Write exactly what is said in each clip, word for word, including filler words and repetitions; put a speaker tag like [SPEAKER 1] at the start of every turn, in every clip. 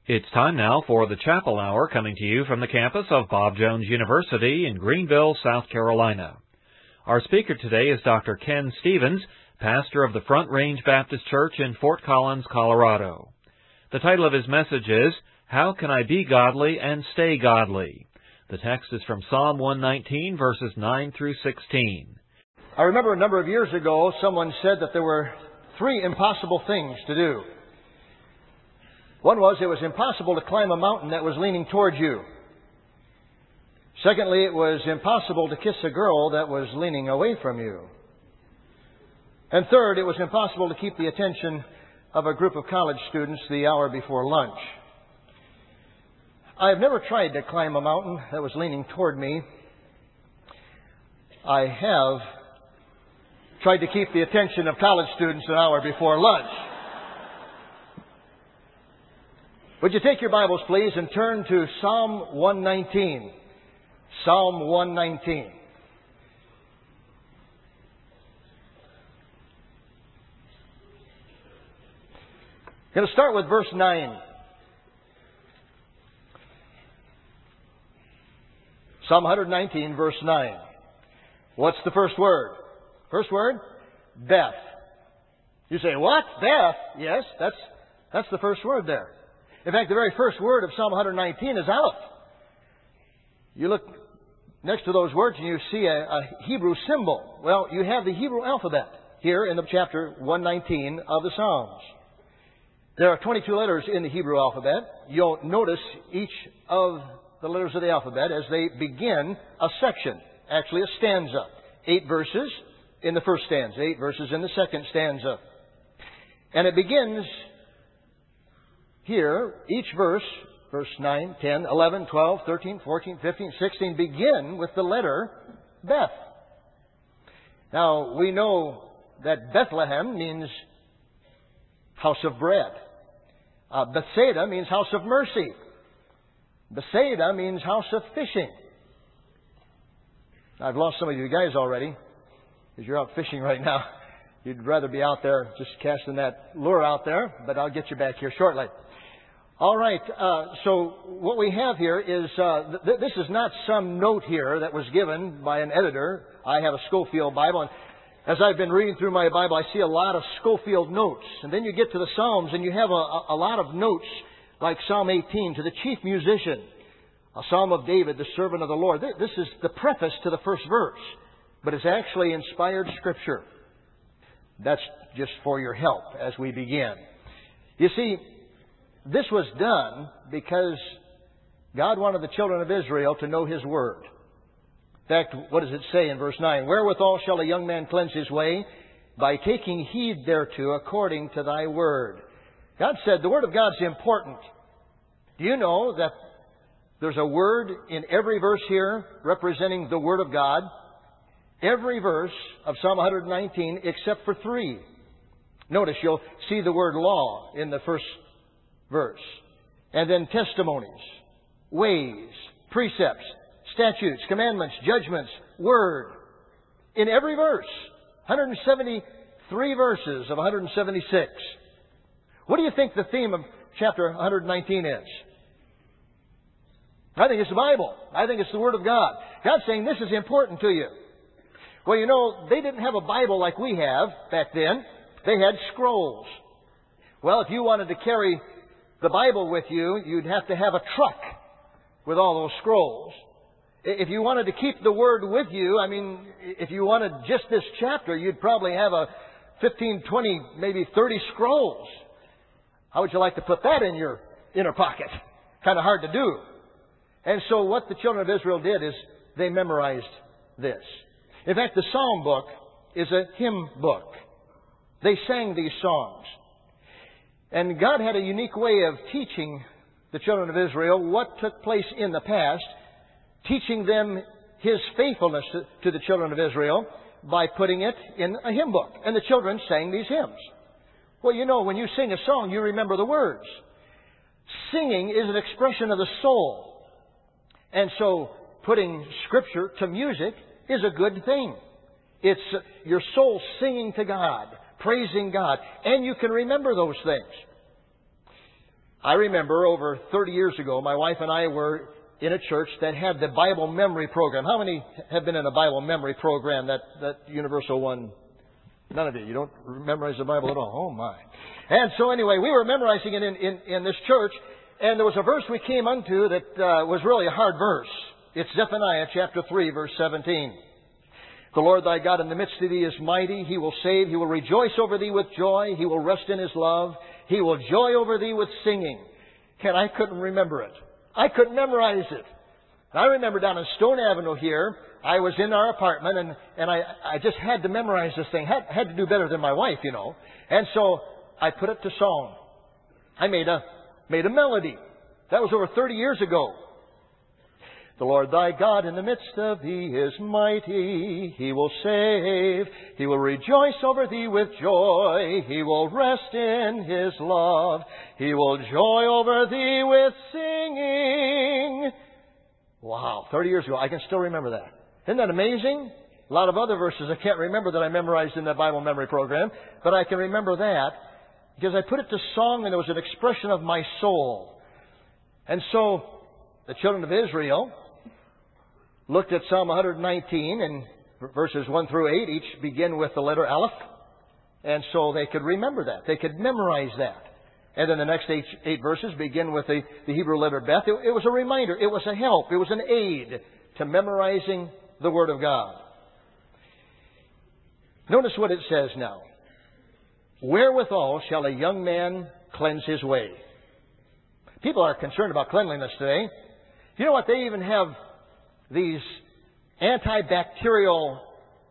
[SPEAKER 1] It's time now for the Chapel Hour, coming to you from the campus of Bob Jones University in Greenville, South Carolina. Our speaker today is Doctor Ken Stevens, pastor of the Front Range Baptist Church in Fort Collins, Colorado. The title of his message is, How Can I Be Godly and Stay Godly? The text is from Psalm one nineteen, verses nine through sixteen.
[SPEAKER 2] I remember a number of years ago, someone said that there were three impossible things to do. One was it was impossible to climb a mountain that was leaning towards you. Secondly, it was impossible to kiss a girl that was leaning away from you. And third, it was impossible to keep the attention of a group of college students the hour before lunch. I have never tried to climb a mountain that was leaning toward me. I have tried to keep the attention of college students an hour before lunch. Would you take your Bibles, please, and turn to Psalm one nineteen. Psalm one nineteen. I'm going to start with verse nine. Psalm one nineteen, verse nine. What's the first word? First word? Beth. You say, what? Beth? Yes, that's, that's the first word there. In fact, the very first word of Psalm one nineteen is Aleph. You look next to those words and you see a, a Hebrew symbol. Well, you have the Hebrew alphabet here in the chapter one nineteen of the Psalms. There are twenty-two letters in the Hebrew alphabet. You'll notice each of the letters of the alphabet as they begin a section, actually a stanza. Eight verses in the first stanza, eight verses in the second stanza. And it begins here, each verse, verse nine, ten, eleven, twelve, thirteen, fourteen, fifteen, sixteen, begin with the letter Beth. Now, we know that Bethlehem means house of bread. Uh, Bethsaida means house of mercy. Bethsaida means house of fishing. I've lost some of you guys already because you're out fishing right now. You'd rather be out there just casting that lure out there, but I'll get you back here shortly. All right, uh, so what we have here is, uh, th- this is not some note here that was given by an editor. I have a Schofield Bible, and as I've been reading through my Bible, I see a lot of Schofield notes. And then you get to the Psalms, and you have a, a lot of notes, like Psalm eighteen, to the chief musician, a Psalm of David, the servant of the Lord. This is the preface to the first verse, but it's actually inspired Scripture. That's just for your help as we begin. You see, this was done because God wanted the children of Israel to know His Word. In fact, what does it say in verse nine? Wherewithal shall a young man cleanse his way? By taking heed thereto according to thy word. God said the Word of God's important. Do you know that there's a word in every verse here representing the Word of God? Every verse of Psalm one nineteen except for three. Notice you'll see the word law in the first verse. And then testimonies, ways, precepts, statutes, commandments, judgments, word. In every verse. one hundred seventy-three verses of one hundred seventy-six. What do you think the theme of chapter one nineteen is? I think it's the Bible. I think it's the Word of God. God's saying this is important to you. Well, you know, they didn't have a Bible like we have back then. They had scrolls. Well, if you wanted to carry the Bible with you, you'd have to have a truck with all those scrolls. If you wanted to keep the Word with you, I mean, if you wanted just this chapter, you'd probably have a fifteen, twenty, maybe thirty scrolls. How would you like to put that in your inner pocket? Kind of hard to do. And so what the children of Israel did is they memorized this. In fact, the Psalm book is a hymn book. They sang these songs. And God had a unique way of teaching the children of Israel what took place in the past, teaching them His faithfulness to, to the children of Israel by putting it in a hymn book. And the children sang these hymns. Well, you know, when you sing a song, you remember the words. Singing is an expression of the soul. And so putting Scripture to music is a good thing. It's your soul singing to God, praising God, and you can remember those things. I remember over thirty years ago, my wife and I were in a church that had the Bible memory program. How many have been in a Bible memory program, that, that universal one? None of you. You don't memorize the Bible at all. Oh, my. And so anyway, we were memorizing it in, in, in this church, and there was a verse we came unto that uh, was really a hard verse. It's Zephaniah chapter three, verse seventeen. The Lord thy God in the midst of thee is mighty. He will save. He will rejoice over thee with joy. He will rest in His love. He will joy over thee with singing. Ken, I couldn't remember it. I couldn't memorize it. I remember down in Stone Avenue here, I was in our apartment, and, and I, I just had to memorize this thing. Had, had to do better than my wife, you know. And so I put it to song. I made a, made a melody. That was over thirty years ago. The Lord thy God in the midst of thee is mighty. He will save. He will rejoice over thee with joy. He will rest in His love. He will joy over thee with singing. Wow, thirty years ago. I can still remember that. Isn't that amazing? A lot of other verses I can't remember that I memorized in that Bible memory program, but I can remember that because I put it to song, and it was an expression of my soul. And so the children of Israel looked at Psalm one nineteen, and verses one through eight each begin with the letter Aleph. And so they could remember that. They could memorize that. And then the next eight, eight verses begin with the, the Hebrew letter Beth. It, it was a reminder. It was a help. It was an aid to memorizing the Word of God. Notice what it says now. Wherewithal shall a young man cleanse his way? People are concerned about cleanliness today. You know what? They even have these antibacterial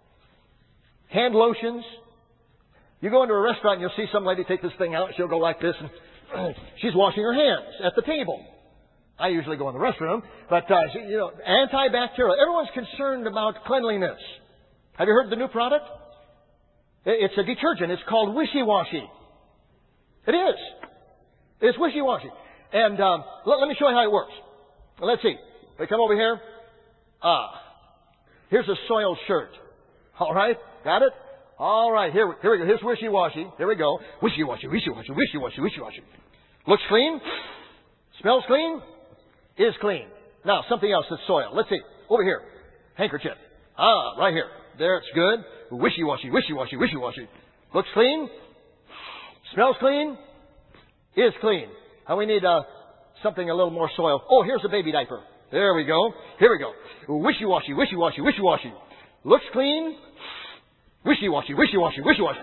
[SPEAKER 2] hand lotions. You go into a restaurant and you'll see some lady take this thing out. She'll go like this, and she's washing her hands at the table. I usually go in the restroom, but uh, you know, antibacterial. Everyone's concerned about cleanliness. Have you heard of the new product? It's a detergent. It's called Wishy Washy. It is. It's Wishy Washy. And um, let, let me show you how it works. Let's see. We come over here. Ah, here's a soiled shirt. All right, got it? All right, here, here we go. Here's wishy-washy. Here we go. Wishy-washy, wishy-washy, wishy-washy, wishy-washy. Looks clean. Smells clean. Is clean. Now, something else that's soiled. Let's see. Over here. Handkerchief. Ah, right here. There, it's good. Wishy-washy, wishy-washy, wishy-washy. Looks clean. Smells clean. Is clean. And we need uh, something a little more soiled. Oh, here's a baby diaper. There we go. Here we go. Wishy-washy, wishy-washy, wishy-washy. Looks clean. Wishy-washy, wishy-washy, wishy-washy.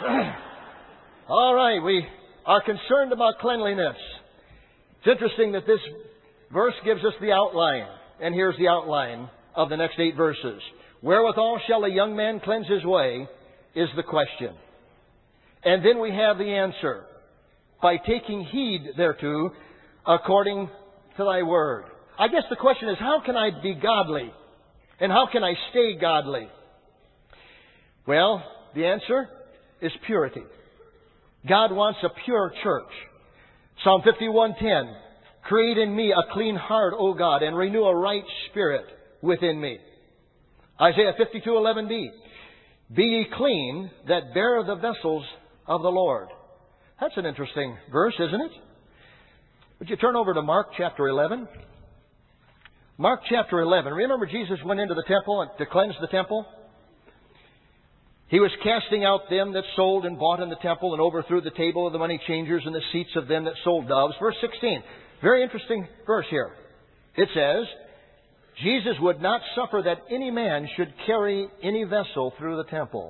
[SPEAKER 2] All right, we are concerned about cleanliness. It's interesting that this verse gives us the outline. And here's the outline of the next eight verses. Wherewithal shall a young man cleanse his way is the question. And then we have the answer. By taking heed thereto according to thy word. I guess the question is, how can I be godly? And how can I stay godly? Well, the answer is purity. God wants a pure church. Psalm fifty-one ten. Create in me a clean heart, O God, and renew a right spirit within me. Isaiah fifty-two eleven b. Be ye clean that bear the vessels of the Lord. That's an interesting verse, isn't it? Would you turn over to Mark chapter eleven? Mark chapter eleven. Remember Jesus went into the temple to cleanse the temple? He was casting out them that sold and bought in the temple and overthrew the table of the money changers and the seats of them that sold doves. Verse sixteen. Very interesting verse here. It says, Jesus would not suffer that any man should carry any vessel through the temple.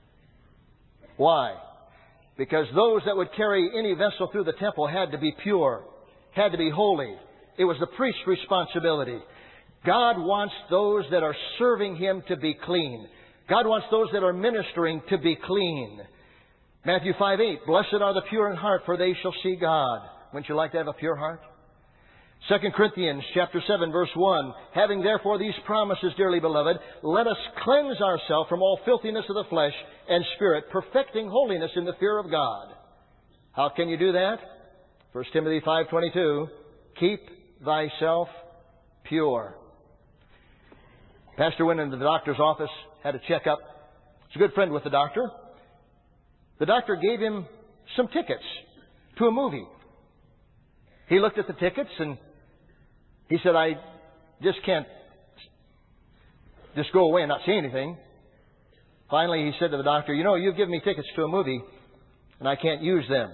[SPEAKER 2] Why? Because those that would carry any vessel through the temple had to be pure, had to be holy. It was the priest's responsibility. God wants those that are serving Him to be clean. God wants those that are ministering to be clean. Matthew five eight, blessed are the pure in heart, for they shall see God. Wouldn't you like to have a pure heart? Second Corinthians chapter seven, verse one, having therefore these promises, dearly beloved, let us cleanse ourselves from all filthiness of the flesh and spirit, perfecting holiness in the fear of God. How can you do that? First Timothy five twenty-two, keep thyself pure. Pastor went into the doctor's office, had a checkup. He's a good friend with the doctor. The doctor gave him some tickets to a movie. He looked at the tickets and he said, I just can't just go away and not see anything. Finally, he said to the doctor, you know, you've given me tickets to a movie and I can't use them.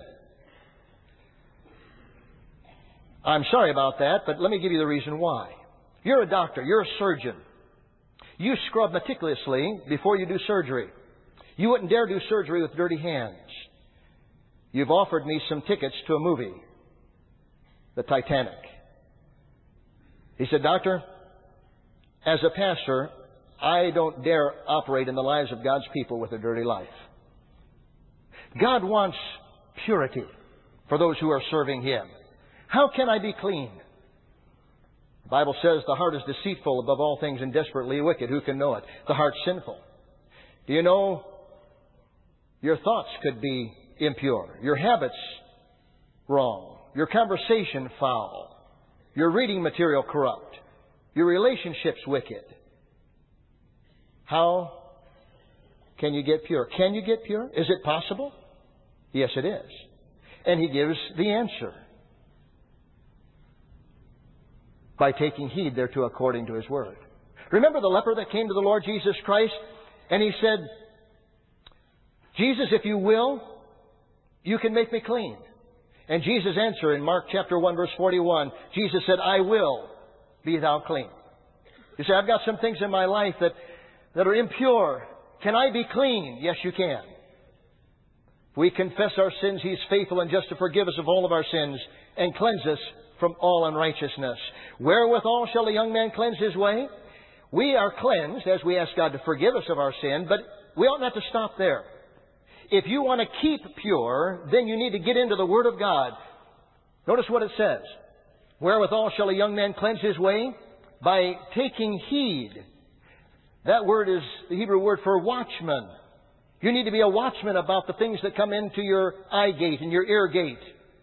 [SPEAKER 2] I'm sorry about that, but let me give you the reason why. You're a doctor. You're a surgeon. You scrub meticulously before you do surgery. You wouldn't dare do surgery with dirty hands. You've offered me some tickets to a movie, the Titanic. He said, Doctor, as a pastor, I don't dare operate in the lives of God's people with a dirty life. God wants purity for those who are serving Him. How can I be clean? The Bible says the heart is deceitful above all things and desperately wicked. Who can know it? The heart's sinful. Do you know your thoughts could be impure, your habits wrong, your conversation foul, your reading material corrupt, your relationships wicked? How can you get pure? Can you get pure? Is it possible? Yes, it is. And He gives the answer. By taking heed thereto according to His Word. Remember the leper that came to the Lord Jesus Christ and he said, Jesus, if you will, you can make me clean. And Jesus answered in Mark chapter one verse forty-one, Jesus said, I will be thou clean. You say, I've got some things in my life that, that are impure. Can I be clean? Yes, you can. If we confess our sins, He's faithful and just to forgive us of all of our sins and cleanse us from all unrighteousness. Wherewithal shall a young man cleanse his way? We are cleansed as we ask God to forgive us of our sin, but we ought not to stop there. If you want to keep pure, then you need to get into the Word of God. Notice what it says. Wherewithal shall a young man cleanse his way? By taking heed. That word is the Hebrew word for watchman. You need to be a watchman about the things that come into your eye gate and your ear gate.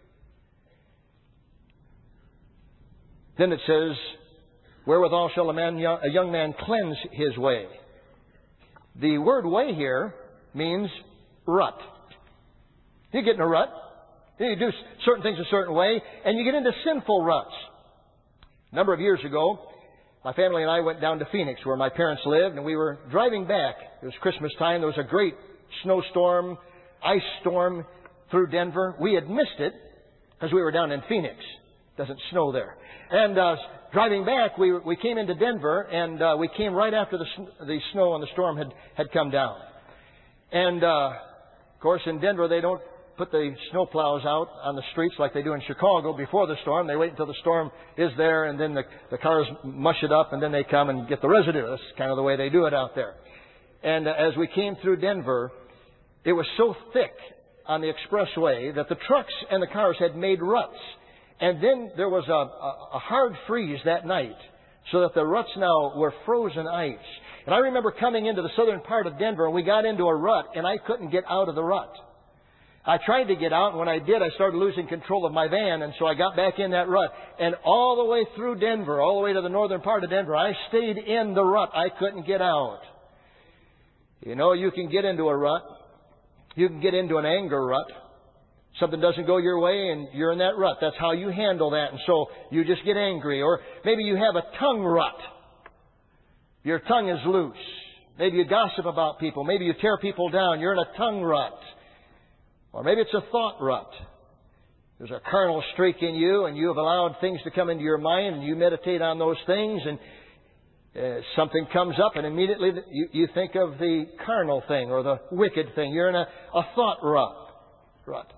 [SPEAKER 2] Then it says, wherewithal shall a, man, a young man cleanse his way. The word way here means rut. You get in a rut. You do certain things a certain way, and you get into sinful ruts. A number of years ago, my family and I went down to Phoenix, where my parents lived, and we were driving back. It was Christmas time. There was a great snowstorm, ice storm through Denver. We had missed it because we were down in Phoenix. It doesn't snow there. And uh, driving back, we we came into Denver, and uh, we came right after the the snow and the storm had, had come down. And, uh, of course, in Denver, they don't put the snow plows out on the streets like they do in Chicago before the storm. They wait until the storm is there, and then the, the cars mush it up, and then they come and get the residue. That's kind of the way they do it out there. And uh, as we came through Denver, it was so thick on the expressway that the trucks and the cars had made ruts. And then there was a, a, a hard freeze that night, so that the ruts now were frozen ice. And I remember coming into the southern part of Denver, and we got into a rut, and I couldn't get out of the rut. I tried to get out, and when I did, I started losing control of my van, and so I got back in that rut. And all the way through Denver, all the way to the northern part of Denver, I stayed in the rut. I couldn't get out. You know, you can get into a rut. You can get into an anger rut. Something doesn't go your way and you're in that rut. That's how you handle that. And so you just get angry. Or maybe you have a tongue rut. Your tongue is loose. Maybe you gossip about people. Maybe you tear people down. You're in a tongue rut. Or maybe it's a thought rut. There's a carnal streak in you and you have allowed things to come into your mind and you meditate on those things and uh, something comes up and immediately you, you think of the carnal thing or the wicked thing. You're in a, a thought rut. rut.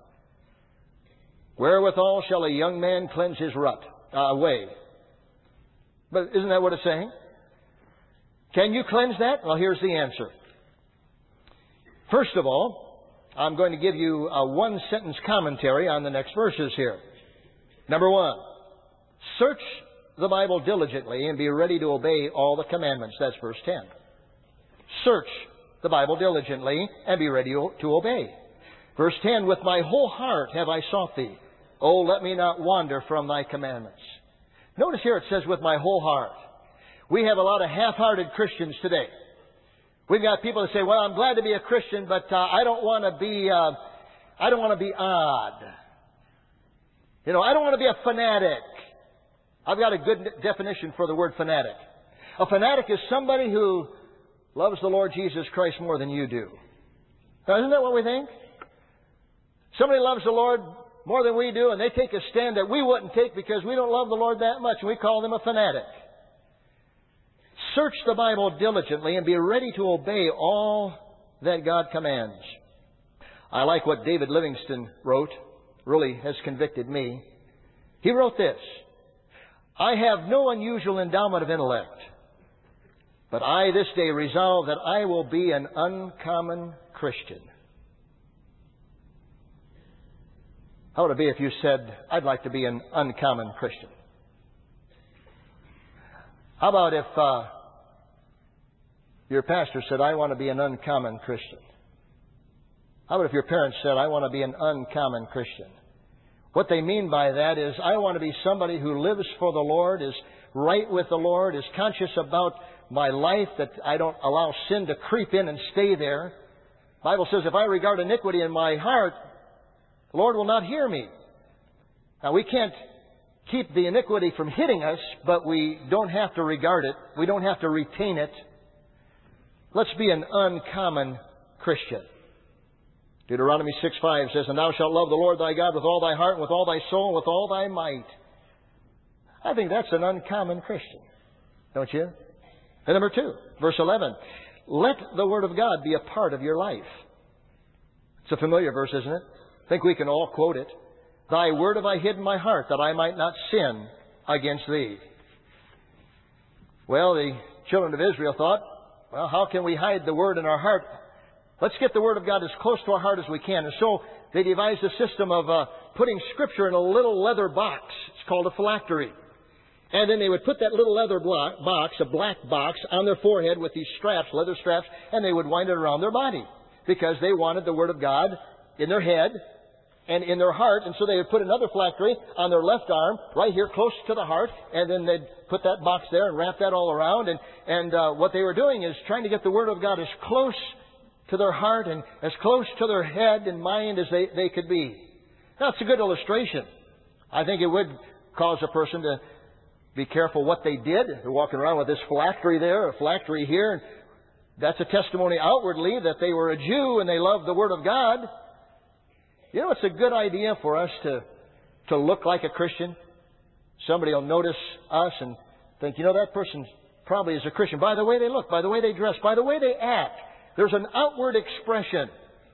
[SPEAKER 2] Wherewithal shall a young man cleanse his rut, uh, way. But isn't that what it's saying? Can you cleanse that? Well, here's the answer. First of all, I'm going to give you a one-sentence commentary on the next verses here. Number one, search the Bible diligently and be ready to obey all the commandments. That's verse ten. Search the Bible diligently and be ready to obey. Verse ten, with my whole heart have I sought thee. Oh, let me not wander from thy commandments. Notice here it says, with my whole heart. We have a lot of half-hearted Christians today. We've got people that say, well, I'm glad to be a Christian, but uh, I don't want to be, uh, I don't want to be odd. You know, I don't want to be a fanatic. I've got a good definition for the word fanatic. A fanatic is somebody who loves the Lord Jesus Christ more than you do. Now, isn't that what we think? Somebody loves the Lord more than we do, and they take a stand that we wouldn't take because we don't love the Lord that much, and we call them a fanatic. Search the Bible diligently and be ready to obey all that God commands. I like what David Livingston wrote. Really has convicted me. He wrote this: I have no unusual endowment of intellect, but I this day resolve that I will be an uncommon Christian. How would it be if you said, I'd like to be an uncommon Christian? How about if uh, your pastor said, I want to be an uncommon Christian? How about if your parents said, I want to be an uncommon Christian? What they mean by that is, I want to be somebody who lives for the Lord, is right with the Lord, is conscious about my life, that I don't allow sin to creep in and stay there. The Bible says, if I regard iniquity in my heart, the Lord will not hear me. Now, we can't keep the iniquity from hitting us, but we don't have to regard it. We don't have to retain it. Let's be an uncommon Christian. Deuteronomy six five says, And thou shalt love the Lord thy God with all thy heart, and with all thy soul, and with all thy might. I think that's an uncommon Christian, don't you? And number two, verse eleven. Let the Word of God be a part of your life. It's a familiar verse, isn't it? I think we can all quote it. Thy word have I hid in my heart, that I might not sin against thee. Well, the children of Israel thought, well, how can we hide the Word in our heart? Let's get the Word of God as close to our heart as we can. And so they devised a system of uh, putting Scripture in a little leather box. It's called a phylactery. And then they would put that little leather block, box, a black box, on their forehead with these straps, leather straps, and they would wind it around their body because they wanted the Word of God in their head and in their heart. And so they would put another phylactery on their left arm, right here, close to the heart, and then they'd put that box there and wrap that all around. And, and uh, what they were doing is trying to get the Word of God as close to their heart and as close to their head and mind as they, they could be. Now, it's a good illustration. I think it would cause a person to be careful what they did. They're walking around with this phylactery there, a phylactery here, and that's a testimony outwardly that they were a Jew and they loved the Word of God. You know, it's a good idea for us to, to look like a Christian. Somebody will notice us and think, you know, that person probably is a Christian. By the way they look, by the way they dress, by the way they act. There's an outward expression.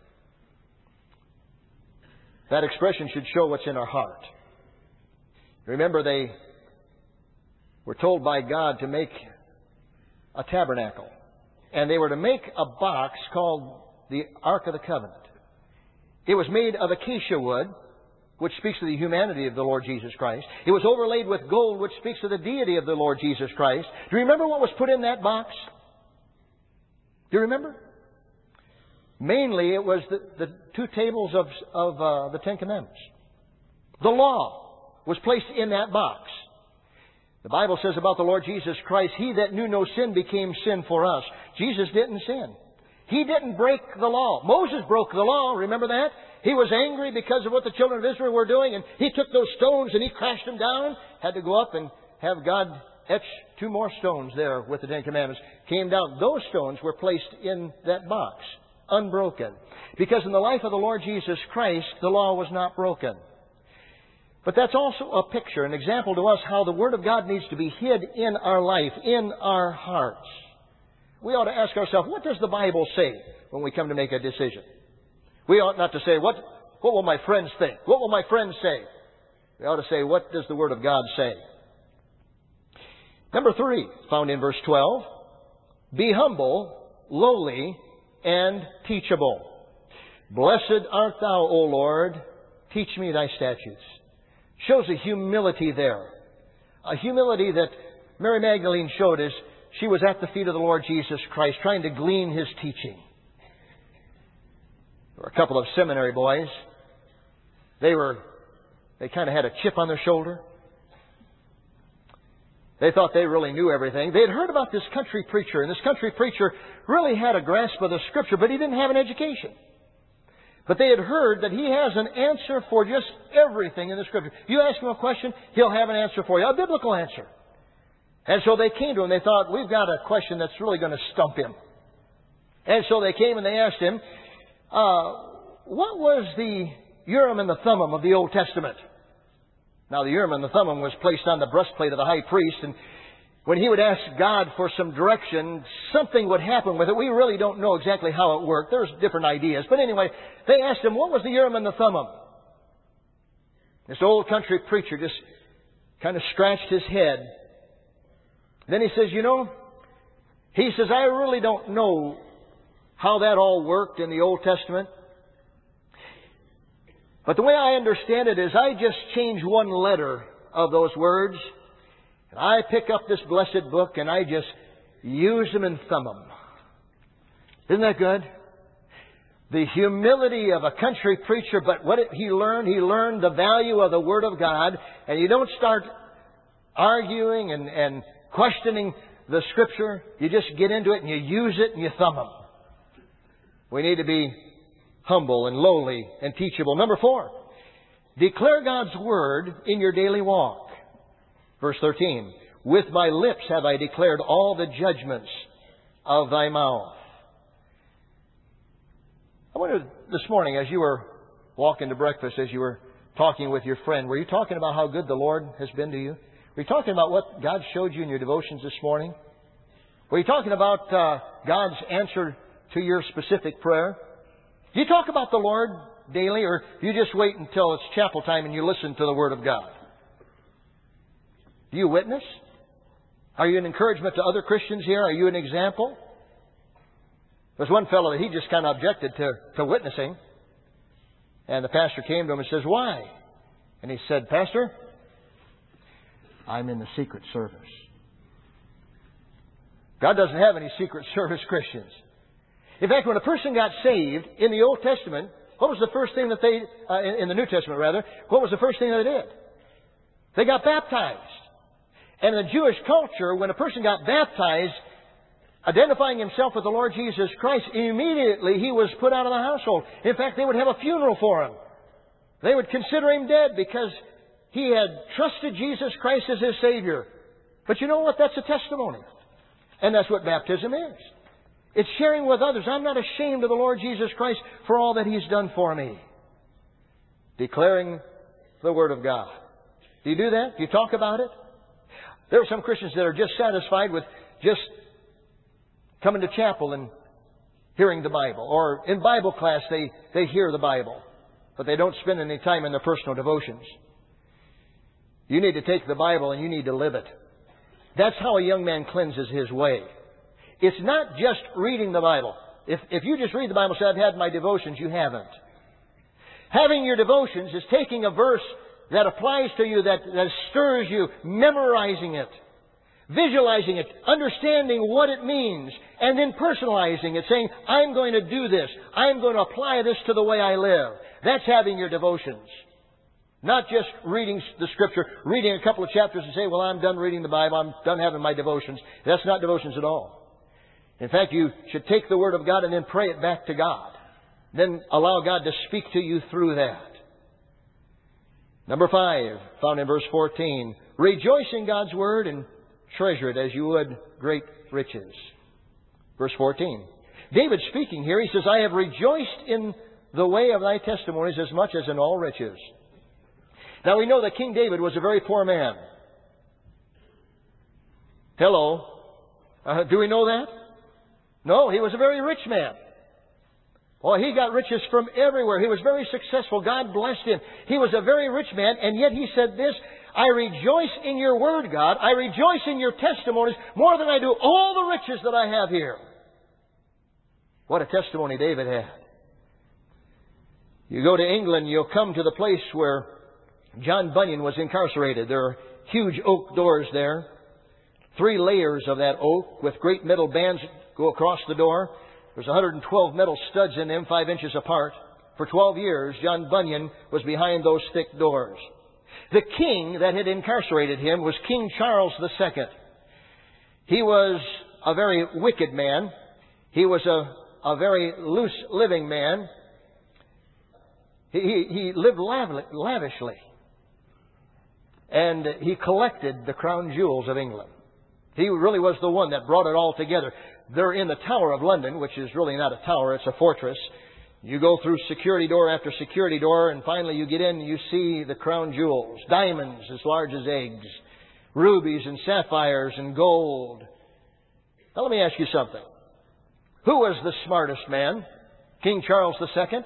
[SPEAKER 2] That expression should show what's in our heart. Remember, they were told by God to make a tabernacle. And they were to make a box called the Ark of the Covenant. It was made of acacia wood, which speaks to the humanity of the Lord Jesus Christ. It was overlaid with gold, which speaks to the deity of the Lord Jesus Christ. Do you remember what was put in that box? Do you remember? Mainly, it was the, the two tables of, of uh, the Ten Commandments. The law was placed in that box. The Bible says about the Lord Jesus Christ, He that knew no sin became sin for us. Jesus didn't sin. He didn't break the law. Moses broke the law. Remember that? He was angry because of what the children of Israel were doing, and he took those stones and he crashed them down. Had to go up and have God etch two more stones there with the Ten Commandments. Came down. Those stones were placed in that box, unbroken. Because in the life of the Lord Jesus Christ, the law was not broken. But that's also a picture, an example to us how the Word of God needs to be hid in our life, in our hearts. We ought to ask ourselves, what does the Bible say when we come to make a decision? We ought not to say, what, what will my friends think? What will my friends say? We ought to say, what does the Word of God say? Number three, found in verse twelve, be humble, lowly, and teachable. Blessed art thou, O Lord, teach me thy statutes. Shows a humility there. A humility that Mary Magdalene showed as she was at the feet of the Lord Jesus Christ, trying to glean His teaching. There were a couple of seminary boys. They were, they kind of had a chip on their shoulder. They thought they really knew everything. They had heard about this country preacher, and this country preacher really had a grasp of the Scripture, but he didn't have an education. But they had heard that He has an answer for just everything in the Scripture. You ask Him a question, He'll have an answer for you, a biblical answer. And so they came to Him. They thought, we've got a question that's really going to stump Him. And so they came and they asked Him, uh, what was the Urim and the Thummim of the Old Testament? Now, the Urim and the Thummim was placed on the breastplate of the high priest, and when he would ask God for some direction, something would happen with it. We really don't know exactly how it worked. There's different ideas. But anyway, they asked Him, what was the Urim and the Thummim? This old country preacher just kind of scratched his head. Then he says, you know, he says, I really don't know how that all worked in the Old Testament. But the way I understand it is I just change one letter of those words, and I pick up this blessed book and I just use them and thumb them. Isn't that good? The humility of a country preacher, but what did he learn? He learned the value of the Word of God, and you don't start arguing and, and questioning the Scripture. You just get into it and you use it and you thumb them. We need to be humble and lowly and teachable. Number four, declare God's Word in your daily walk. Verse thirteen, with my lips have I declared all the judgments of thy mouth. I wonder this morning as you were walking to breakfast, as you were talking with your friend, were you talking about how good the Lord has been to you? Were you talking about what God showed you in your devotions this morning? Were you talking about uh, God's answer to your specific prayer? Do you talk about the Lord daily, or do you just wait until it's chapel time and you listen to the Word of God? Do you witness? Are you an encouragement to other Christians here? Are you an example? There's one fellow that he just kind of objected to, to witnessing. And the pastor came to him and says, why? And he said, Pastor, I'm in the secret service. God doesn't have any secret service Christians. In fact, when a person got saved in the Old Testament, what was the first thing that they, uh, in, in the New Testament rather, what was the first thing that they did? They got baptized. And in the Jewish culture, when a person got baptized, identifying himself with the Lord Jesus Christ, immediately he was put out of the household. In fact, they would have a funeral for him. They would consider him dead because he had trusted Jesus Christ as his Savior. But you know what? That's a testimony. And that's what baptism is. It's sharing with others. I'm not ashamed of the Lord Jesus Christ for all that He's done for me. Declaring the Word of God. Do you do that? Do you talk about it? There are some Christians that are just satisfied with just coming to chapel and hearing the Bible. Or in Bible class they, they hear the Bible. But they don't spend any time in their personal devotions. You need to take the Bible and you need to live it. That's how a young man cleanses his way. It's not just reading the Bible. If, if you just read the Bible and say, I've had my devotions, you haven't. Having your devotions is taking a verse that applies to you, that, that stirs you, memorizing it, visualizing it, understanding what it means, and then personalizing it, saying, I'm going to do this. I'm going to apply this to the way I live. That's having your devotions. Not just reading the Scripture, reading a couple of chapters and say, well, I'm done reading the Bible, I'm done having my devotions. That's not devotions at all. In fact, you should take the Word of God and then pray it back to God. Then allow God to speak to you through that. Number five, found in verse fourteen. Rejoice in God's Word and treasure it as you would great riches. Verse fourteen. David speaking here, he says, I have rejoiced in the way of thy testimonies as much as in all riches. Now we know that King David was a very poor man. Hello. Uh, do we know that? No, he was a very rich man. Well, he got riches from everywhere. He was very successful. God blessed him. He was a very rich man, and yet he said this, I rejoice in your word, God. I rejoice in your testimonies more than I do all the riches that I have here. What a testimony David had. You go to England, you'll come to the place where John Bunyan was incarcerated. There are huge oak doors there. Three layers of that oak with great metal bands go across the door. There's one hundred twelve metal studs in them, five inches apart. For twelve years, John Bunyan was behind those thick doors. The king that had incarcerated him was King Charles the Second. He was a very wicked man. He was a, a very loose-living man. He, he, he lived lav- lavishly. And he collected the crown jewels of England. He really was the one that brought it all together. They're in the Tower of London, which is really not a tower, it's a fortress. You go through security door after security door, and finally you get in and you see the crown jewels. Diamonds as large as eggs. Rubies and sapphires and gold. Now let me ask you something. Who was the smartest man? King Charles the Second?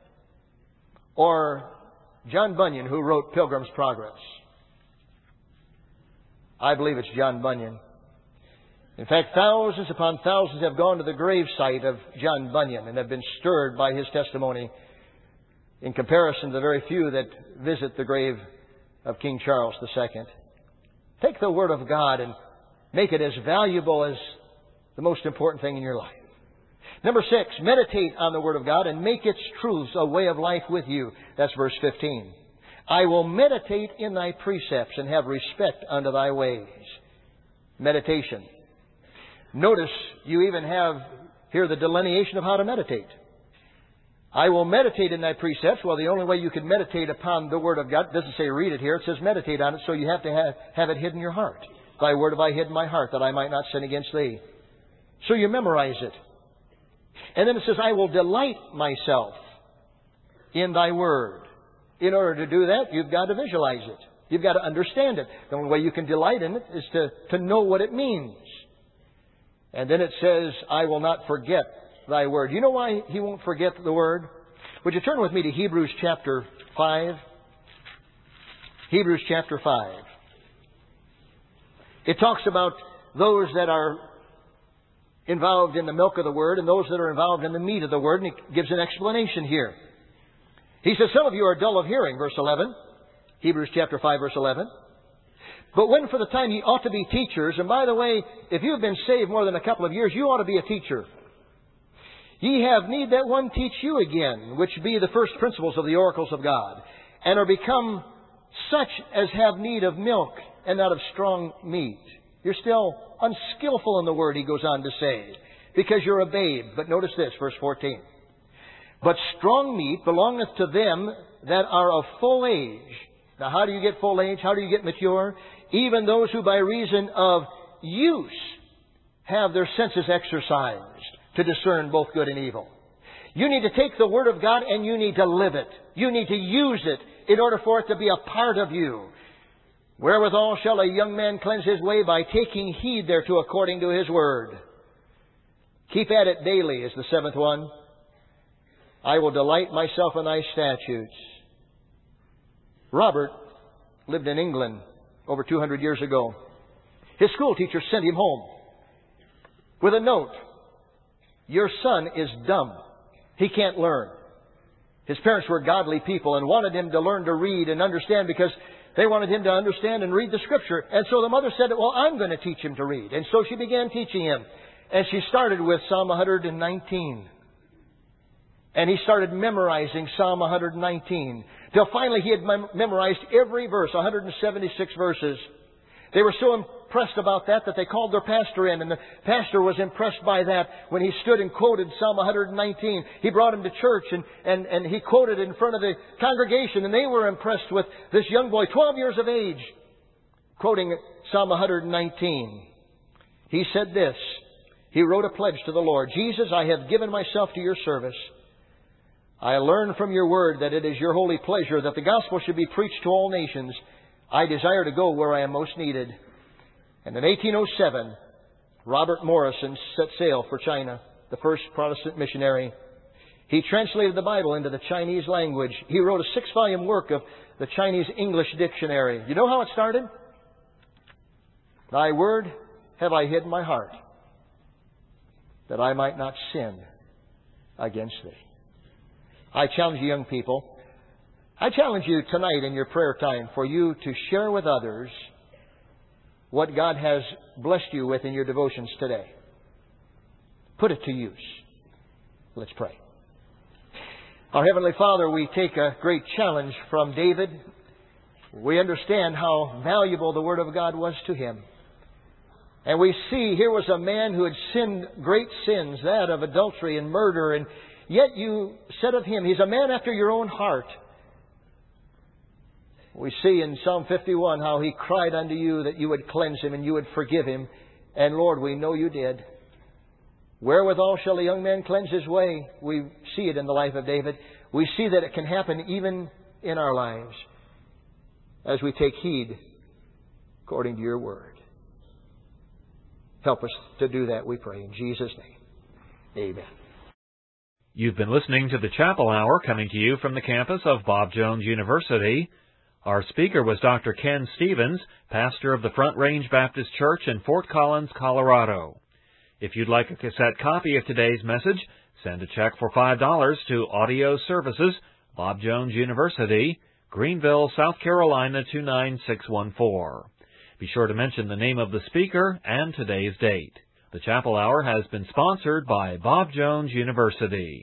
[SPEAKER 2] Or John Bunyan, who wrote Pilgrim's Progress? I believe it's John Bunyan. In fact, thousands upon thousands have gone to the gravesite of John Bunyan and have been stirred by his testimony in comparison to the very few that visit the grave of King Charles the Second. Take the Word of God and make it as valuable as the most important thing in your life. Number six, meditate on the Word of God and make its truths a way of life with you. That's verse fifteen. I will meditate in thy precepts and have respect unto thy ways. Meditation. Notice you even have here the delineation of how to meditate. I will meditate in thy precepts. Well, the only way you can meditate upon the Word of God, it doesn't say read it here, it says meditate on it, so you have to have, have it hid in your heart. Thy word have I hid in my heart, that I might not sin against thee. So you memorize it. And then it says, I will delight myself in thy word. In order to do that, you've got to visualize it. You've got to understand it. The only way you can delight in it is to, to know what it means. And then it says, I will not forget thy word. You know why he won't forget the word? Would you turn with me to Hebrews chapter five? Hebrews chapter five. It talks about those that are involved in the milk of the Word and those that are involved in the meat of the Word, and it gives an explanation here. He says, some of you are dull of hearing, verse eleven. Hebrews chapter five, verse eleven. But when for the time ye ought to be teachers, and by the way, if you've been saved more than a couple of years, you ought to be a teacher. Ye have need that one teach you again, which be the first principles of the oracles of God, and are become such as have need of milk and not of strong meat. You're still unskillful in the word, he goes on to say, because you're a babe. But notice this, verse fourteen. But strong meat belongeth to them that are of full age. Now, how do you get full age? How do you get mature? Even those who by reason of use have their senses exercised to discern both good and evil. You need to take the Word of God and you need to live it. You need to use it in order for it to be a part of you. Wherewithal shall a young man cleanse his way? By taking heed thereto according to his word. Keep at it daily is the seventh one. I will delight myself in thy statutes. Robert lived in England over two hundred years ago. His school teacher sent him home with a note. Your son is dumb. He can't learn. His parents were godly people and wanted him to learn to read and understand because they wanted him to understand and read the Scripture. And so the mother said, well, I'm going to teach him to read. And so she began teaching him. And she started with Psalm one hundred nineteen. And he started memorizing Psalm one hundred nineteen. Till finally he had mem- memorized every verse, one hundred seventy-six verses. They were so impressed about that that they called their pastor in. And the pastor was impressed by that when he stood and quoted Psalm one hundred nineteen. He brought him to church and, and, and he quoted in front of the congregation. And they were impressed with this young boy, twelve years of age, quoting Psalm one hundred nineteen. He said this. He wrote a pledge to the Lord. Jesus, I have given myself to your service. I learn from your word that it is your holy pleasure that the gospel should be preached to all nations. I desire to go where I am most needed. And in eighteen oh seven, Robert Morrison set sail for China, the first Protestant missionary. He translated the Bible into the Chinese language. He wrote a six-volume work of the Chinese English dictionary. You know how it started? Thy word have I hid in my heart, that I might not sin against thee. I challenge you, young people, I challenge you tonight in your prayer time for you to share with others what God has blessed you with in your devotions today. Put it to use. Let's pray. Our Heavenly Father, we take a great challenge from David. We understand how valuable the Word of God was to him. And we see here was a man who had sinned great sins, that of adultery and murder, and Yet you said of him, he's a man after your own heart. We see in Psalm fifty-one how he cried unto you that you would cleanse him and you would forgive him. And Lord, we know you did. Wherewithal shall a young man cleanse his way? We see it in the life of David. We see that it can happen even in our lives as we take heed according to your word. Help us to do that, we pray, in Jesus' name. Amen.
[SPEAKER 1] You've been listening to the Chapel Hour coming to you from the campus of Bob Jones University. Our speaker was Doctor Ken Stevens, pastor of the Front Range Baptist Church in Fort Collins, Colorado. If you'd like a cassette copy of today's message, send a check for five dollars to Audio Services, Bob Jones University, Greenville, South Carolina two nine six one four. Be sure to mention the name of the speaker and today's date. The Chapel Hour has been sponsored by Bob Jones University.